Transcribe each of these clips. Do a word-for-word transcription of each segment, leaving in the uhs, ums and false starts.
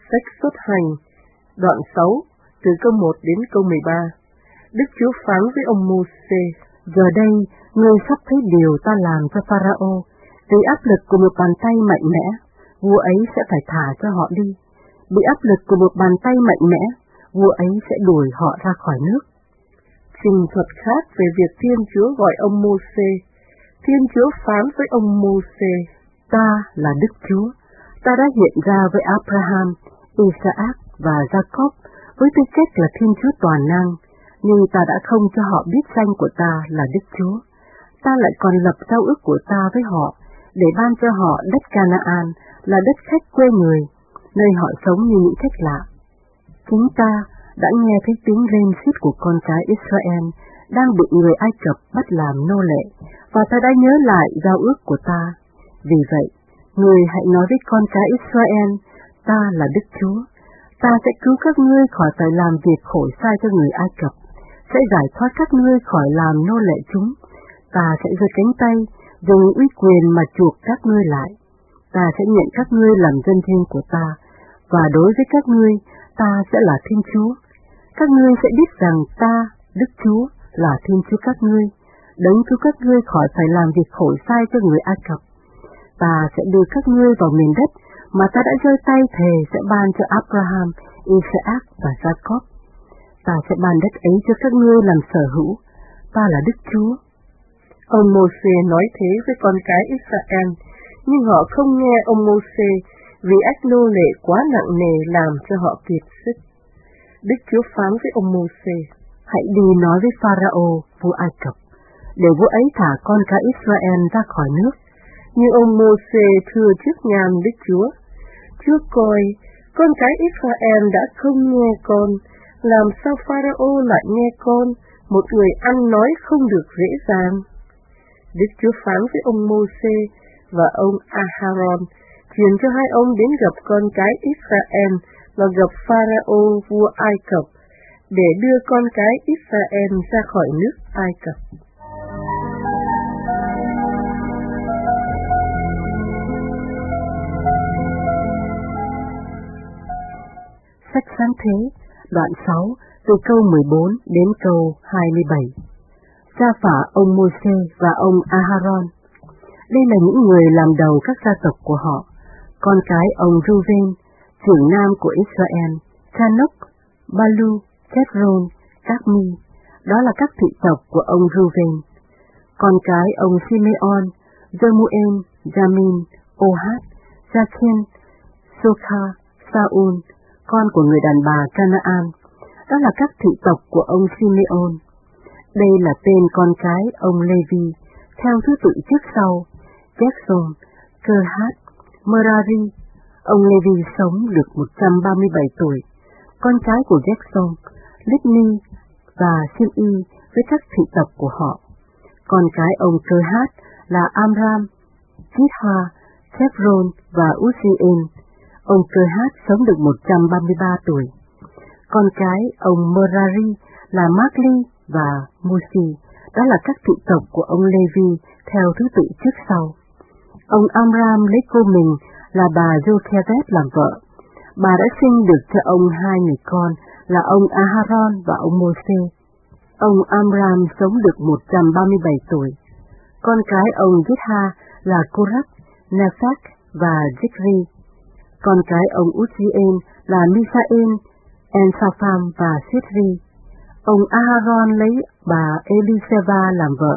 Sách Xuất Hành, đoạn sáu, từ câu một đến câu mười ba. Đức Chúa phán với ông Mô-sê: Giờ đây, ngươi sắp thấy điều ta làm cho Pharaoh, vì áp lực của một bàn tay mạnh mẽ, vua ấy sẽ phải thả cho họ đi. Bị áp lực của một bàn tay mạnh mẽ, vua ấy sẽ đuổi họ ra khỏi nước. Trình thuật khác về việc Thiên Chúa gọi ông Mô-sê. Thiên Chúa phán với ông Mô-sê: Ta là Đức Chúa, ta đã hiện ra với Abraham, Isaac và Jacob với tư cách là Thiên Chúa toàn năng, nhưng ta đã không cho họ biết danh của ta là Đức Chúa. Ta lại còn lập giao ước của ta với họ, để ban cho họ đất Canaan là đất khách quê người, nơi họ sống như những khách lạ. Chúng ta đã nghe thấy tiếng rên rít của con cái Israel đang bị người Ai Cập bắt làm nô lệ, và ta đã nhớ lại giao ước của ta. Vì vậy, người hãy nói với con cái Israel: Ta là Đức Chúa, ta sẽ cứu các ngươi khỏi phải làm việc khổ sai cho người Ai Cập, sẽ giải thoát các ngươi khỏi làm nô lệ chúng. Ta sẽ giơ cánh tay, dùng uy quyền mà chuộc các ngươi lại. Ta sẽ nhận các ngươi làm dân riêng của ta, và đối với các ngươi, ta sẽ là Thiên Chúa. Các ngươi sẽ biết rằng ta, Đức Chúa, là Thiên Chúa các ngươi, đấng cứu các ngươi khỏi phải làm việc khổ sai cho người Ai Cập. Ta sẽ đưa các ngươi vào miền đất mà ta đã giơ tay thề sẽ ban cho Abraham, Isaac và Jacob. Ta sẽ ban đất ấy cho các ngươi làm sở hữu. Ta là Đức Chúa. Ông Mô-sê nói thế với con cái Israel, nhưng họ không nghe ông Mô-sê vì ách nô lệ quá nặng nề làm cho họ kiệt sức. Đức Chúa phán với ông Mô-sê: Hãy đi nói với Pharaoh, vua Ai Cập, để vua ấy thả con cái Israel ra khỏi nước. Nhưng ông Mô-sê thưa trước nhan Đức Chúa: Chúa coi, con cái Israel đã không nghe con, làm sao Pharaoh lại nghe con, một người ăn nói không được dễ dàng? Đức Chúa phán với ông Mô-sê và ông A-ha-ron, truyền cho hai ông đến gặp con cái Israel và gặp Pharaoh vua Ai Cập, để đưa con cái Israel ra khỏi nước Ai Cập. Sách Sáng Thế, đoạn sáu, từ câu mười bốn đến câu hai mươi bảy. Gia phả ông Mô-sê và ông A-ha-ron. Đây là những người làm đầu các gia tộc của họ. Con cái ông Reuven, trưởng nam của Israel, Chanok, Balu, Chevron, Carmi, đó là các thị tộc của ông Reuven. Con cái ông Simeon, Jemuel, Jamin, Ohad, Jachin, Soka, Saul, con của người đàn bà Canaan, đó là các thị tộc của ông Simeon. Đây là tên con cái ông Levi, theo thứ tự trước sau: Gershon, Kehat, Merari. Ông Levi sống được một trăm ba mươi bảy tuổi. Con cái của Gershon, Libni và Simei với các thị tộc của họ. Con cái ông Kehat là Amram, Jitha, Chevron và Uzziel. Ông Kehat sống được một trăm ba mươi ba tuổi. Con cái ông Merari là Magli và Musi, đó là các thị tộc của ông Levi theo thứ tự trước sau. Ông Amram lấy cô mình là bà Jochebed làm vợ. Bà đã sinh được cho ông hai người con là ông A-ha-ron và ông Mô-sê. Ông Amram sống được một trăm ba mươi bảy tuổi. Con cái ông Jitha là Korach, Nepheg và Zikri. Con cái ông Uzziel là Misael, Ensapham và Sitri. Ông A-ha-ron lấy bà Eliseva làm vợ.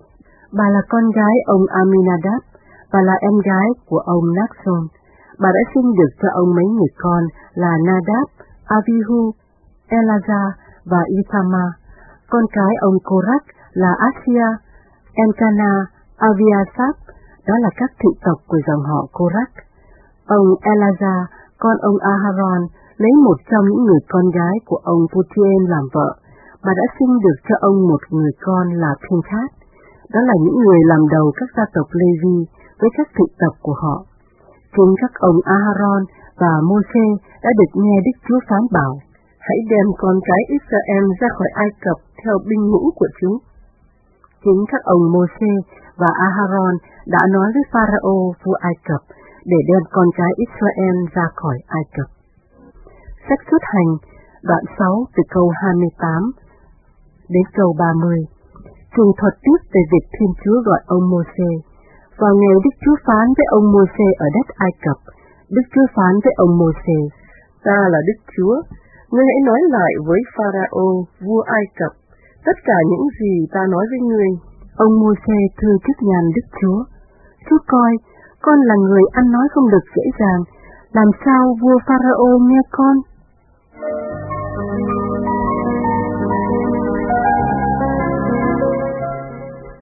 Bà là con gái ông Aminadab và là em gái của ông Nachson. Bà đã sinh được cho ông mấy người con là Nadab, Abihu, Elazar và Ithama. Con cái ông Korach là Asia, Elkana, Aviasap, đó là các thị tộc của dòng họ Korach. Ông Elazar, con ông A-ha-ron, lấy một trong những người con gái của ông Putiel làm vợ. Bà đã sinh được cho ông một người con là Pinchas. Đó là những người làm đầu các gia tộc Levi với các thị tộc của họ. Chính các ông A-ha-ron và Mô-sê đã được nghe Đức Chúa phán bảo: Hãy đem con cái Israel ra khỏi Ai Cập theo binh ngũ của chúng. Chính các ông Mô-sê và A-ha-ron đã nói với Pharaoh vua Ai Cập để đem con cái Israel ra khỏi Ai Cập. Sách Xuất Hành, đoạn sáu từ câu hai mươi tám đến câu ba mươi, tường thuật tiếp về việc Thiên Chúa gọi ông Mô-sê. Vào ngày Đức Chúa phán với ông Mô-sê ở đất Ai Cập, Đức Chúa phán với ông Mô-sê: Ta là Đức Chúa, ngươi hãy nói lại với Pharaoh, vua Ai Cập, tất cả những gì ta nói với ngươi. Ông Mô-sê thưa trước nhàn Đức Chúa: Chúa coi, con là người ăn nói không được dễ dàng, làm sao vua Pharaoh nghe con?